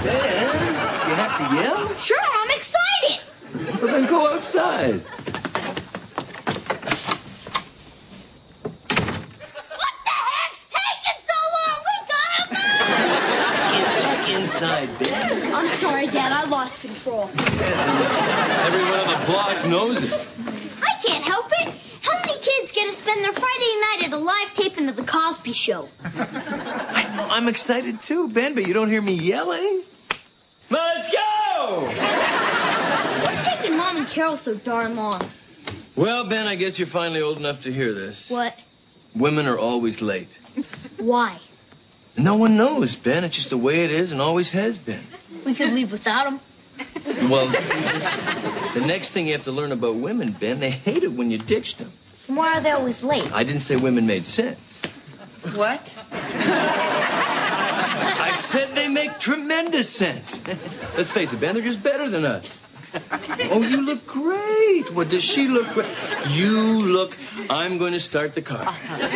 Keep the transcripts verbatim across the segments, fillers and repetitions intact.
Ben, you have to yell? Sure, I'm excited. Well, then go outside. What the heck's taking so long? We gotta move! Get back inside, Ben. I'm sorry, Dad. I lost control. Everyone on the block knows it. I can't help it. How many kids get to spend their Friday night at a live taping of The Cosby Show? I know, I'm excited too, Ben, but you don't hear me yelling. Let's go! What's taking Mom and Carol so darn long? Well, Ben, I guess you're finally old enough to hear this. What? Women are always late. Why? No one knows, Ben. It's just the way it is and always has been. We could leave without them. Well, see, this is the next thing you have to learn about women, Ben. They hate it when you ditch them. Why are they always late? I didn't say women made sense. What? I said they make tremendous sense. Let's face it, Ben, they're just better than us. Oh, you look great. What does she look great? You look... I'm going to start the car.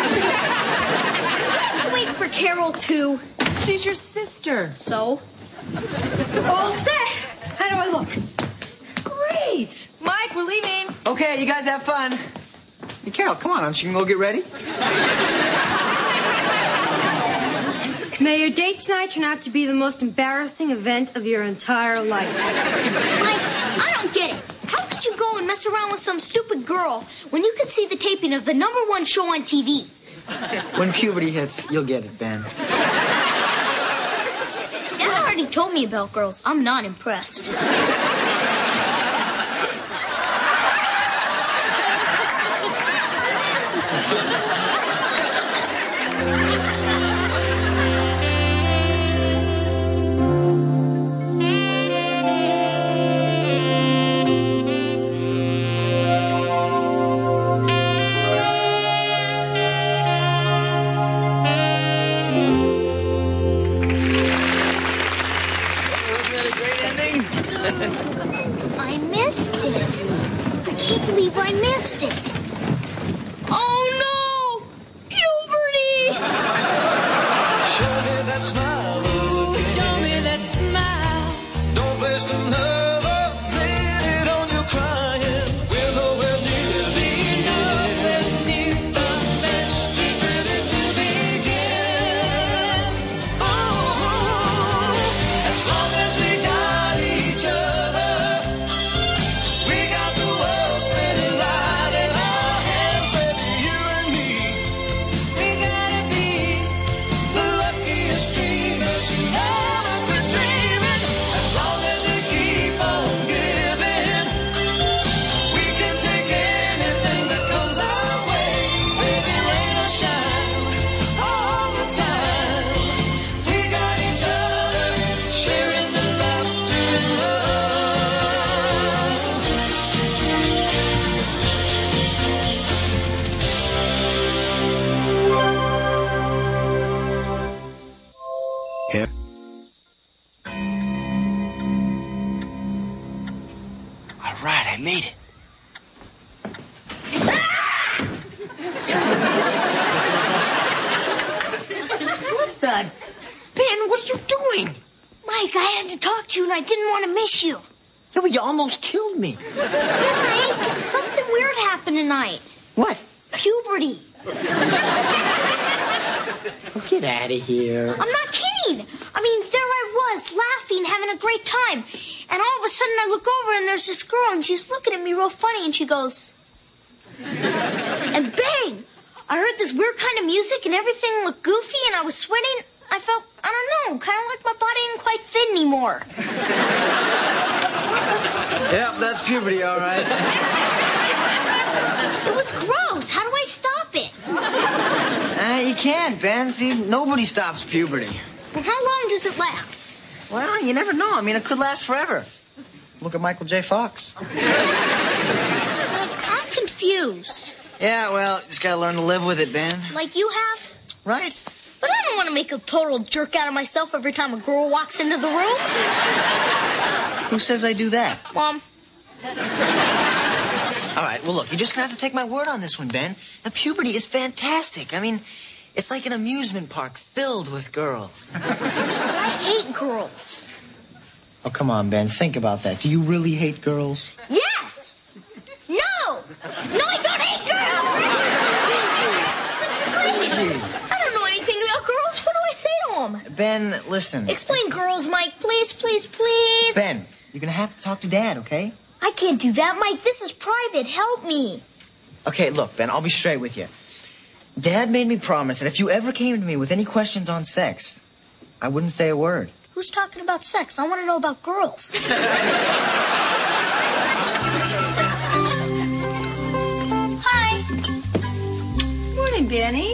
I'm waiting for Carol, too. She's your sister. So? All set. How do I look? Great. Mike, we're leaving. Okay, you guys have fun. Hey, Carol, come on, aren't you going to go get ready? May your date tonight turn out to be the most embarrassing event of your entire life. Mike, I don't get it. How could you go and mess around with some stupid girl when you could see the taping of the number one show on T V? When puberty hits, you'll get it, Ben. Dad already told me about girls. I'm not impressed. I missed it. I can't believe I missed it. Oh, no! Puberty! Show me that smile again. Show me that smile. Don't waste another minute on your crying. We're nowhere near the Nowhere end. near the best is ready to begin. Oh, as long as we got each other, we got the world spinning right in our hands, baby, you and me. We gotta be The luckiest dreamers who never quit dreaming. As long as we keep on giving, we can take anything that comes our way. Baby, rain or shine, all the time. We got each other, sharing the laughter and love. All right, I made it. What the? Ben, what are you doing? Mike, I had to talk to you and I didn't want to miss you. Yeah, well, you almost killed me. Mike, something weird happened tonight. What? Puberty. Oh, get out of here. I'm not kidding. I mean, there I was, laughing, having a great time. And all of a sudden I look over and there's this girl and she's looking at me real funny and she goes... And bang! I heard this weird kind of music and everything looked goofy and I was sweating. I felt, I don't know, kind of like my body didn't quite fit anymore. Yep, that's puberty, all right. It was gross. How do I stop it? Uh, you can't, Ben. See, nobody stops puberty. Well, how long does it last? Well, you never know. I mean, it could last forever. Look at Michael J. Fox. Like, I'm confused. Yeah, well, just gotta learn to live with it, Ben. Like you have? Right? But I don't want to make a total jerk out of myself every time a girl walks into the room. Who says I do that? Mom. All right, well, look, you're just gonna have to take my word on this one, Ben. Now, puberty is fantastic. I mean, it's like an amusement park filled with girls. I hate girls. Oh, come on, Ben. Think about that. Do you really hate girls? Yes! No! No, I don't hate girls! Please! I don't know anything about girls. What do I say to them? Ben, listen. Explain girls, Mike. Please, please, please. Ben, you're gonna have to talk to Dad, okay? I can't do that, Mike. This is private. Help me. Okay, look, Ben, I'll be straight with you. Dad made me promise that if you ever came to me with any questions on sex, I wouldn't say a word. Who's talking about sex? I want to know about girls. Hi. Morning, Benny.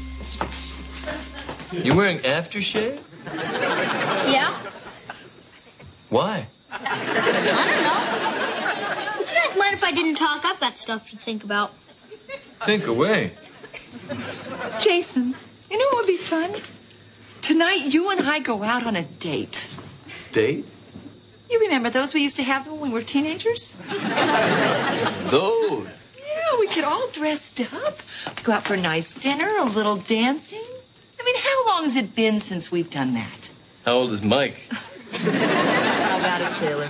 You wearing aftershave? Yeah? Why? I don't know. Would you guys mind if I didn't talk? I've got stuff to think about. Think away. Jason, you know what would be fun? Tonight, you and I go out on a date. Date? You remember those we used to have when we were teenagers? Those. Yeah, we get all dressed up. We go out for a nice dinner, a little dancing. I mean, how long has it been since we've done that? How old is Mike? How about it, sailor?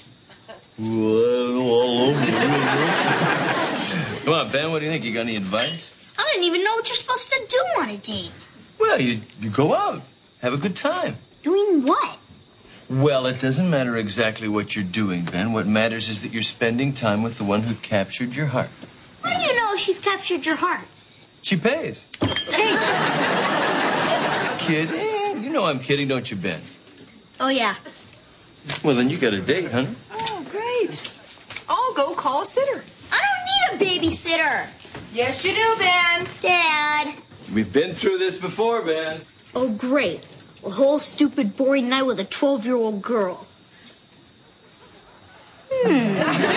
Come on, Ben, what do you think? You got any advice? I didn't even know what you're supposed to do on a date. Well, you, you go out. Have a good time. Doing what? Well, it doesn't matter exactly what you're doing, Ben. What matters is that you're spending time with the one who captured your heart. How do you know she's captured your heart? She pays. Jason. Kidding? You know I'm kidding, don't you, Ben? Oh, yeah. Well, then you got a date, huh? Oh, great. I'll go call a sitter. I don't need a babysitter. Yes, you do, Ben. Dad. We've been through this before, Ben. Oh, great. A whole stupid, boring night with a twelve-year-old girl. Hmm.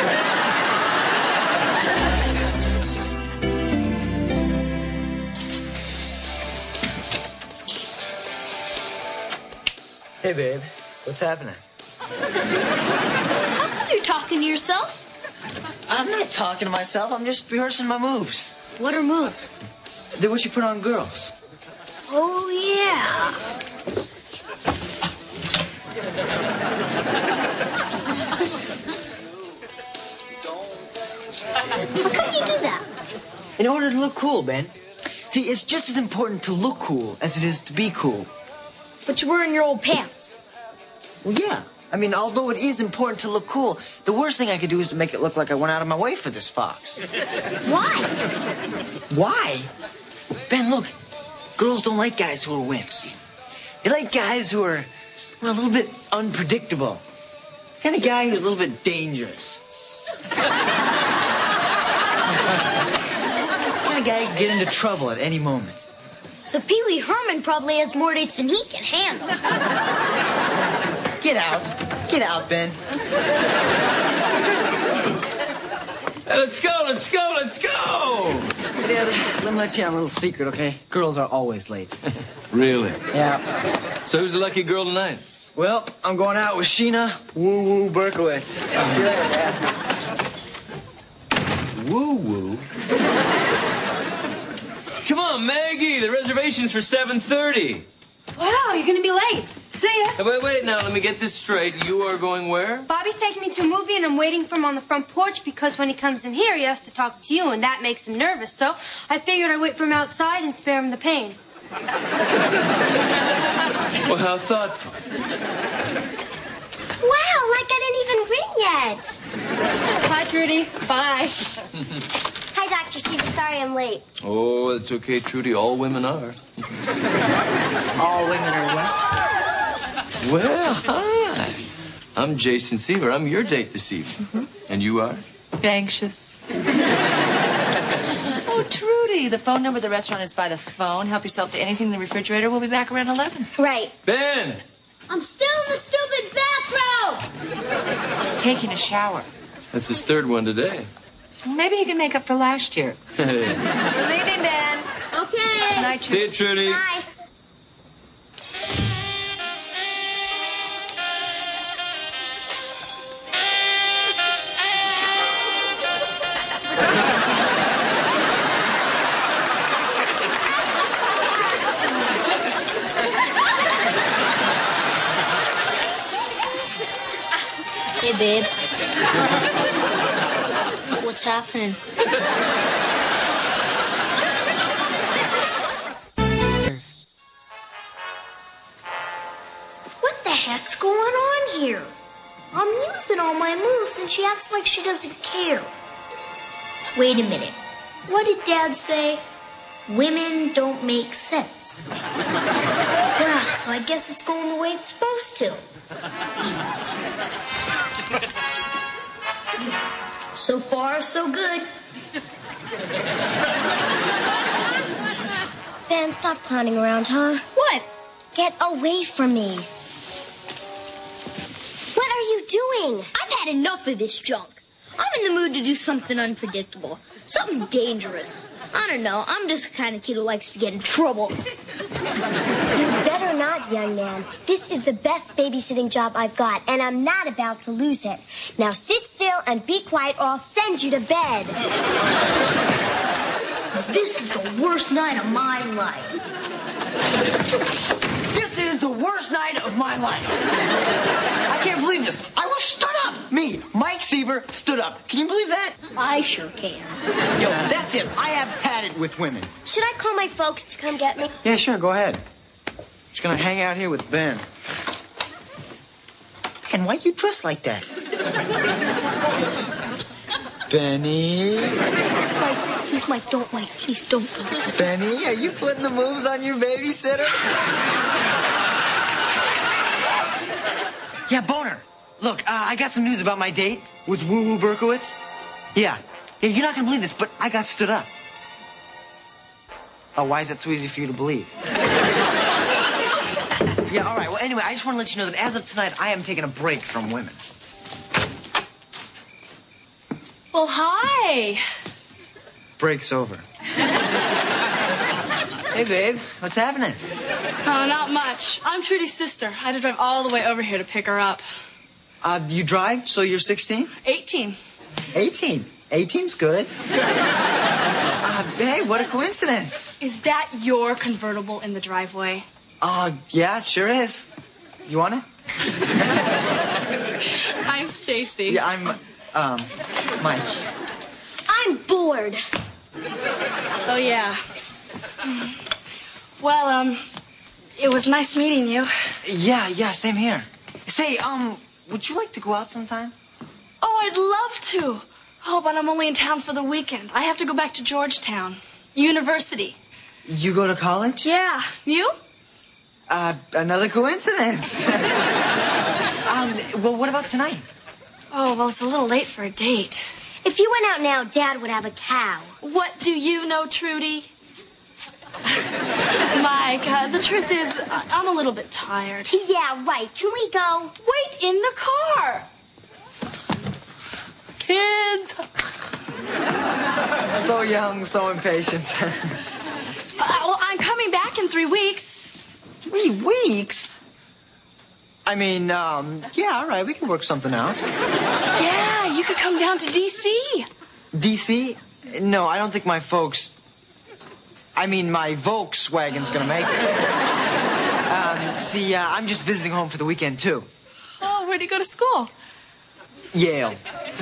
Hey, babe. What's happening? How come you're talking to yourself? I'm not talking to myself. I'm just rehearsing my moves. What are moves? They're what you put on girls. Oh, yeah. How come you do that? In order to look cool, Ben. See, it's just as important to look cool as it is to be cool. But you're wearing your old pants. Well, yeah. I mean, although it is important to look cool, the worst thing I could do is to make it look like I went out of my way for this fox. Why? Why? Ben, look. Girls don't like guys who are wimps. They like guys who are well, a little bit unpredictable. Kind of guy who's a little bit dangerous. Kind of guy who can get into trouble at any moment. So Pee Wee Herman probably has more dates than he can handle. Get out. Get out, Ben. Hey, let's go, let's go, let's go! Dad, let me let you in a little secret, okay? Girls are always late. Really? Yeah. So who's the lucky girl tonight? Well, I'm going out with Sheena Woo Woo Berkowitz. See you later, Dad. Woo woo. Come on, Maggie. The reservation's for seven thirty. Wow, you're going to be late. See ya. Hey, wait, wait. Now, let me get this straight. You are going where? Bobby's taking me to a movie, and I'm waiting for him on the front porch because when he comes in here, he has to talk to you, and that makes him nervous. So I figured I'd wait for him outside and spare him the pain. Well, how thoughtful. Wow, like I didn't even ring yet. Bye, Trudy. Bye. Hi, Doctor Stevens. Sorry I'm late. Oh, it's okay, Trudy. All women are. All women are what? Well, hi. I'm Jason Seaver. I'm your date this evening. Mm-hmm. And you are? Anxious. Oh, Trudy, the phone number of the restaurant is by the phone. Help yourself to anything in the refrigerator. We'll be back around eleven. Right. Ben! I'm still in the stupid bathrobe. He's taking a shower. That's his third one today. Maybe he can make up for last year. We're leaving, Ben. Okay. Night, See you, Trudy. Bye. Babes. What's happening? What the heck's going on here? I'm using all my moves and she acts like she doesn't care. Wait a minute. What did Dad say? Women don't make sense. Yeah, so I guess it's going the way it's supposed to. So far, so good. Ben, stop clowning around, huh? What? Get away from me. What are you doing? I've had enough of this junk. I'm in the mood to do something unpredictable. Something dangerous. I don't know. I'm just the kind of kid who likes to get in trouble. You better not, young man. This is the best babysitting job I've got, and I'm not about to lose it. Now sit still and be quiet, or I'll send you to bed. This is the worst night of my life. This is the worst night of my life. I can't believe this. I was stood up. Me, Mike Seaver, stood up. Can you believe that? I sure can. Yo, that's it. I have had it with women. Should I call my folks to come get me? Yeah, sure. Go ahead. Just gonna hang out here with Ben. Ben, why you dressed like that? Benny. Mike, please, Mike, don't, Mike. Please, don't. Benny, are you putting the moves on your babysitter? Yeah, Boner. Look, uh, I got some news about my date with Woo Woo Berkowitz. Yeah. Yeah, you're not gonna believe this, but I got stood up. Oh, why is that so easy for you to believe? Yeah, all right. Well, anyway, I just want to let you know that as of tonight, I am taking a break from women. Well, hi. Break's over. Hey, babe. What's happening? Oh, not much. I'm Trudy's sister. I had to drive all the way over here to pick her up. Uh, you drive, so you're sixteen? eighteen. eighteen. eighteen's good. Uh, hey, what a coincidence. Is that your convertible in the driveway? Uh, yeah, it sure is. You want it? I'm Stacy. Yeah, I'm, um, Mike. I'm bored. Oh, yeah. Well, um, it was nice meeting you. Yeah, yeah, same here. Say, um, would you like to go out sometime? Oh, I'd love to. Oh, but I'm only in town for the weekend. I have to go back to Georgetown University. You go to college? Yeah. You? Uh, another coincidence. um, well, what about tonight? Oh, well, it's a little late for a date. If you went out now, Dad would have a cow. What do you know, Trudy? Mike, uh, the truth is, I- I'm a little bit tired. Yeah, right. Can we go? Wait in the car. Kids. So young, so impatient. Uh, well, I'm coming back in three weeks. Three weeks? I mean, um, yeah, all right, we can work something out. Yeah, you could come down to D C. D C? No, I don't think my folks... I mean, my Volkswagen's gonna make it. Um, see, uh, I'm just visiting home for the weekend, too. Oh, where do you go to school? Yale.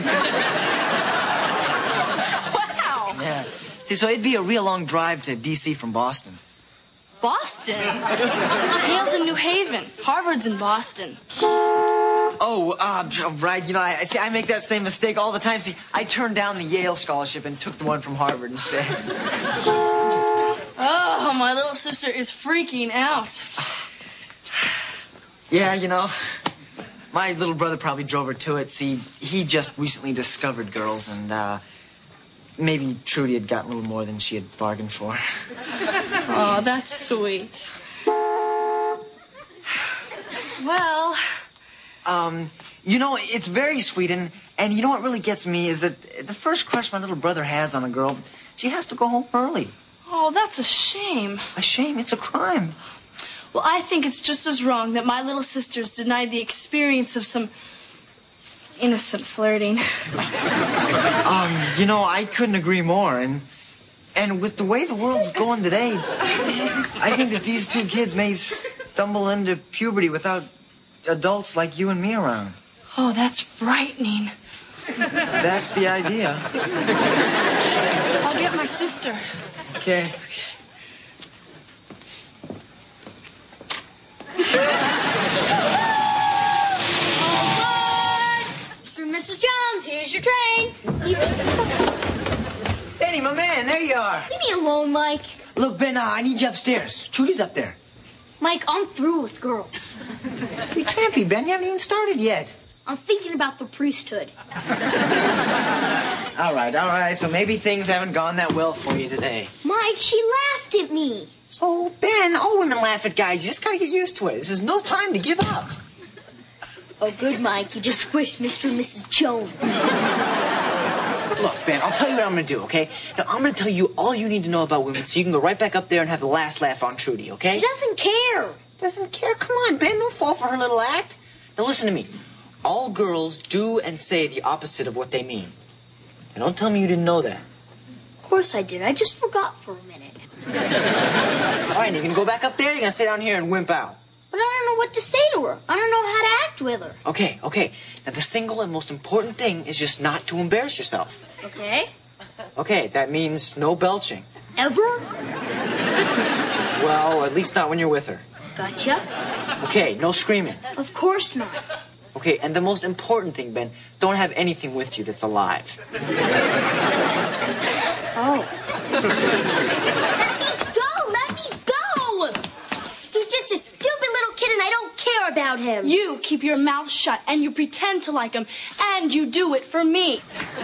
Wow. Yeah. See, so it'd be a real long drive to D C from Boston. Boston? Yale's in New Haven. Harvard's in Boston. Oh, uh, right. You know, I see. I make that same mistake all the time. See, I turned down the Yale scholarship and took the one from Harvard instead. Oh, my little sister is freaking out. Yeah, you know, my little brother probably drove her to it. See, he just recently discovered girls, and uh, maybe Trudy had gotten a little more than she had bargained for. Oh, that's sweet. Well, Um, you know, it's very sweet, and, and you know what really gets me is that the first crush my little brother has on a girl, she has to go home early. oh, that's a shame. A shame. It's a crime. Well, I think it's just as wrong that my little sister's denied the experience of some innocent flirting. Um, you know, I couldn't agree more, and and with the way the world's going today, I think that these two kids may stumble into puberty without adults like you and me around. Oh, that's frightening. That's the idea. I'll get my sister. Okay. Mister and Missus Jones, here's your train. Leave Benny, my man, there you are. me alone, Mike. Look, Ben, uh, I need you upstairs. Trudy's up there. Mike, I'm through with girls. You can't be, Ben. You haven't even started yet. I'm thinking about the priesthood. All right, all right. So maybe things haven't gone that well for you today. Mike, she laughed at me. Oh, Ben, all women laugh at guys. You just gotta get used to it. This is no time to give up. Oh, good, Mike. You just squished Mister and Missus Jones. Look, Ben, I'll tell you what I'm gonna do, okay? Now, I'm gonna tell you all you need to know about women so you can go right back up there and have the last laugh on Trudy, okay? She doesn't care. Doesn't care? Come on, Ben, don't fall for her little act. Now, listen to me. All girls do and say the opposite of what they mean. And don't tell me you didn't know that. Of course I did. I just forgot for a minute. All right, you're gonna go back up there, you're gonna sit down here and wimp out. But I don't know what to say to her. I don't know how to act with her. Okay, okay. Now, the single and most important thing is just not to embarrass yourself. Okay? Okay, that means no belching. Ever? Well, at least not when you're with her. Gotcha. Okay, no screaming. Of course not. Okay, and the most important thing, Ben, don't have anything with you that's alive. Oh. Let me go! Let me go! He's just a stupid little kid and I don't care about him. You keep your mouth shut and you pretend to like him, and you do it for me.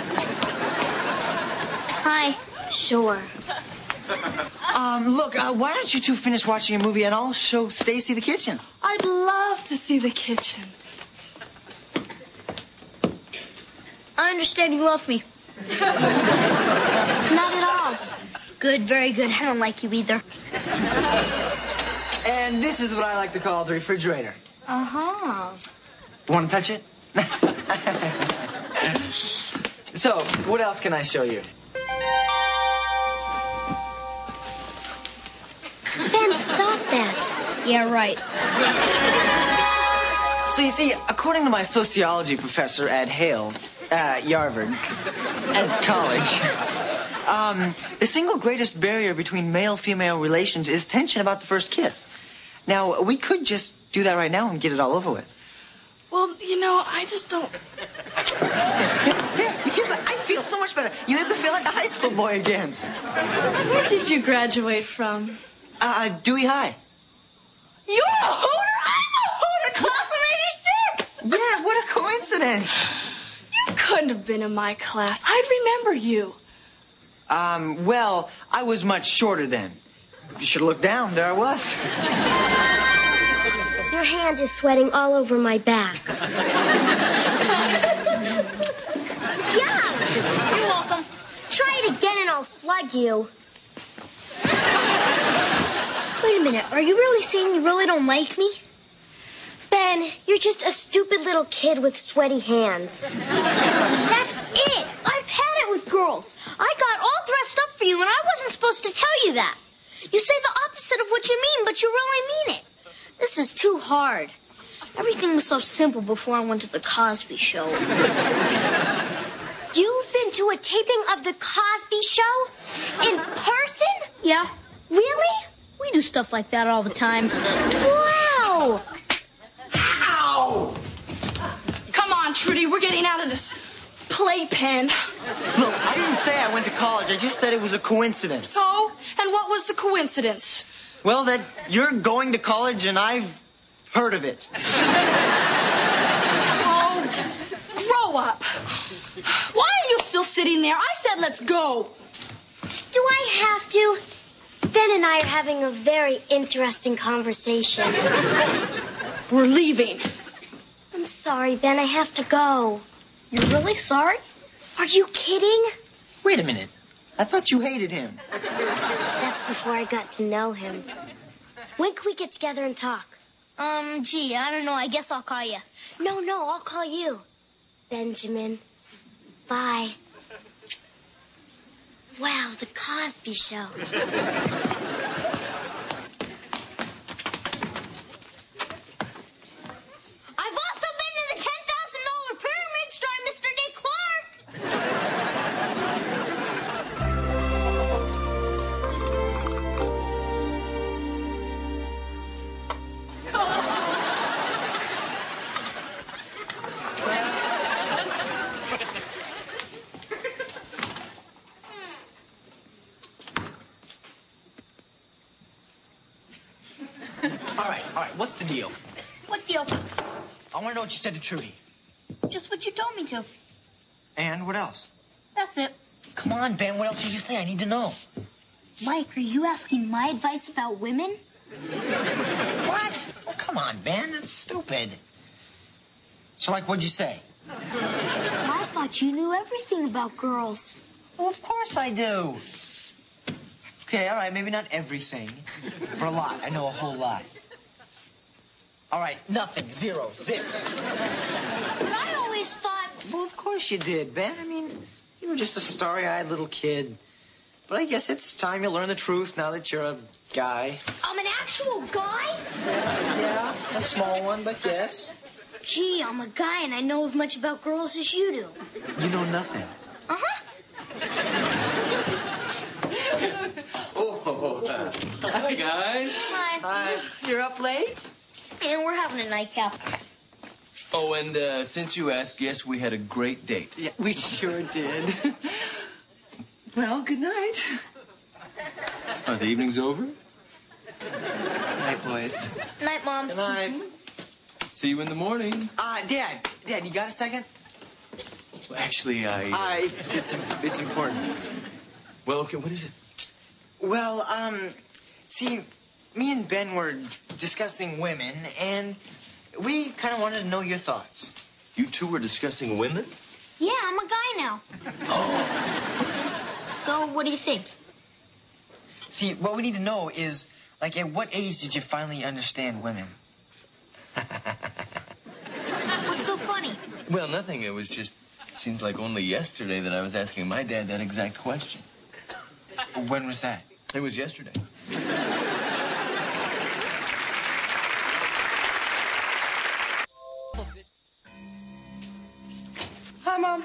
Hi. Sure. Um, look, uh, why don't you two finish watching a movie and I'll show Stacy the kitchen? I'd love to see the kitchen. I understand you love me. Not at all. Good, very good. I don't like you either. And this is what I like to call the refrigerator. Uh-huh. Want to touch it? So, what else can I show you? Ben, stop that. Yeah, right. So you see, according to my sociology professor at Hale, uh, Yarvard, at college, um, the single greatest barrier between male-female relations is tension about the first kiss. Now, we could just do that right now and get it all over with. Well, you know, I just don't... Yeah, you feel like, I feel so much better. You make me feel like a high school boy again. Where did you graduate from? Uh, Dewey High. You're a Hooter? I'm a Hooter, class of eighty-six! Yeah, what a coincidence. You couldn't have been in my class. I'd remember you. Um, well, I was much shorter then. You should have looked down. There I was. Your hand is sweating all over my back. Yeah! You're welcome. Try it again and I'll slug you. Wait a minute. Are you really saying you really don't like me? Ben, you're just a stupid little kid with sweaty hands. That's it. I've had it with girls. I got all dressed up for you and I wasn't supposed to tell you that. You say the opposite of what you mean, but you really mean it. This is too hard. Everything was so simple before I went to the Cosby Show. You've been to a taping of the Cosby Show? In person? Yeah. Really? We do stuff like that all the time. Wow! Ow! Come on, Trudy, we're getting out of this playpen. Look, I didn't say I went to college. I just said it was a coincidence. Oh, and what was the coincidence? Well, that you're going to college and I've heard of it. Oh, grow up. Why are you still sitting there? I said let's go. Do I have to? Ben and I are having a very interesting conversation. We're leaving. I'm sorry, Ben. I have to go. You're really sorry? Are you kidding? Wait a minute. I thought you hated him. That's before I got to know him. When can we get together and talk? Um, gee, I don't know. I guess I'll call you. No, no, I'll call you. Benjamin. Bye. Wow, the Cosby Show. I've also been to the ten thousand dollars right, what's the deal? What deal? I want to know what you said to Trudy. Just what you told me to. And what else? That's it. Come on, Ben, what else did you say? I need to know. Mike, are you asking my advice about women? What? Oh, come on, Ben, that's stupid. So, like, what'd you say? I thought you knew everything about girls. Well, of course I do. Okay, all right, maybe not everything, but a lot. I know a whole lot. All right, nothing, zero, zip. But I always thought... Well, of course you did, Ben. I mean, you were just a starry-eyed little kid. But I guess it's time you learn the truth now that you're a guy. I'm an actual guy? Yeah, a small one, but yes. Gee, I'm a guy and I know as much about girls as you do. You know nothing. Uh-huh. Oh, hi, guys. Hi. Hi. You're up late? And we're having a nightcap. Oh, and uh, since you asked, yes, we had a great date. Yeah, we sure did. Well, good night. Are the evening's over? Night, boys. Night, Mom. Good night. See you in the morning. Uh, Dad, Dad, you got a second? Well, actually, I... Uh, it's, it's, it's important. Well, okay, what is it? Well, um, see, me and Ben were discussing women, and we kind of wanted to know your thoughts. You two were discussing women? Yeah, I'm a guy now. Oh. So, what do you think? See, what we need to know is, like, at what age did you finally understand women? What's so funny? Well, nothing. It was just... Seems like only yesterday that I was asking my dad that exact question. When was that? It was yesterday. Hi, Mom.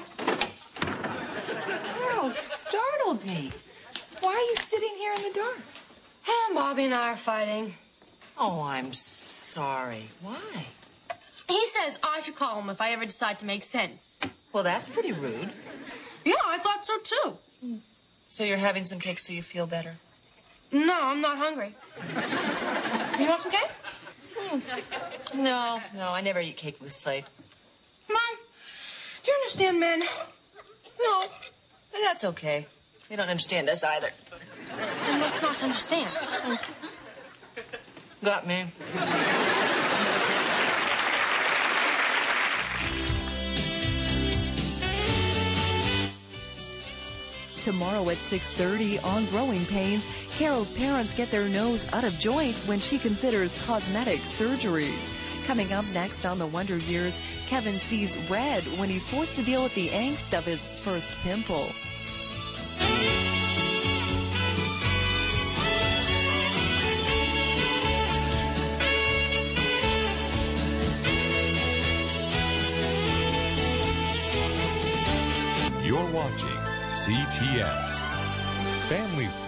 Oh, you startled me. Why are you sitting here in the dark? And Bobby and I are fighting. Oh, I'm sorry. Why? He says I should call him if I ever decide to make sense. Well, that's pretty rude. Yeah, I thought so too. So you're having some cake so you feel better? No, I'm not hungry. You want some cake? No, no, I never eat cake with Slade. Mom, do you understand men? No, but that's okay. They don't understand us either. Then what's not to understand? Got me. Tomorrow at six thirty on Growing Pains, Carol's parents get their nose out of joint when she considers cosmetic surgery. Coming up next on The Wonder Years, Kevin sees red when he's forced to deal with the angst of his first pimple. You're watching C T S Family